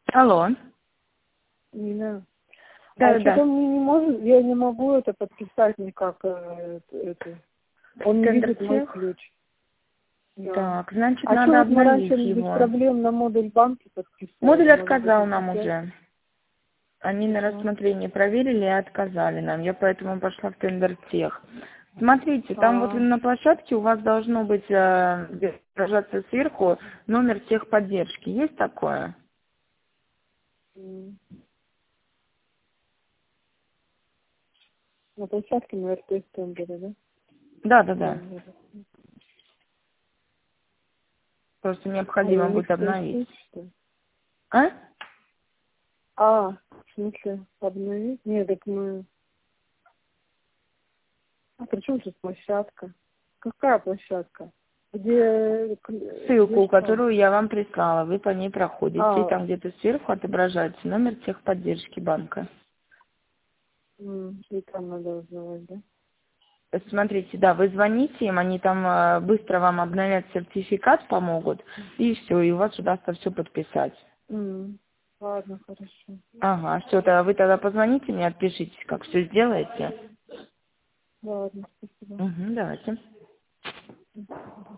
Алло. Нина. Да, А да. что-то мне не может, я не могу это подписать никак. Это. Он не видит мой Тендер-тех? ключ. Да. Так, значит, А что надо вот мы раньше обновить без его. проблем на модуль банки подписывали? Модуль Может быть, отказал это нам сейчас? уже. Они на Ага. рассмотрение проверили и отказали нам. Я поэтому пошла в тендер-тех. Смотрите, там вот А, на площадке у вас должно быть отражаться сверху номер техподдержки. Есть такое? м. На площадке на РТС тендере, да? Да, да, да. Тендеры. Просто А я необходимо у них будет обновить. спросить, что ли? А? А, в смысле, обновить? Нет, так мы... А при чем тут площадка? Какая площадка? Где Ссылку, что? которую я вам прислала, вы по ней проходите, и А, там где-то сверху отображается номер техподдержки банка. и там надо узнавать, да? Смотрите, да, вы звоните им, они там быстро вам обновят сертификат, помогут, и все, и у вас удастся все подписать. Ладно, хорошо. Ага, все, тогда вы тогда позвоните мне, отпишитесь, как все сделаете. Ладно, спасибо. Угу, давайте.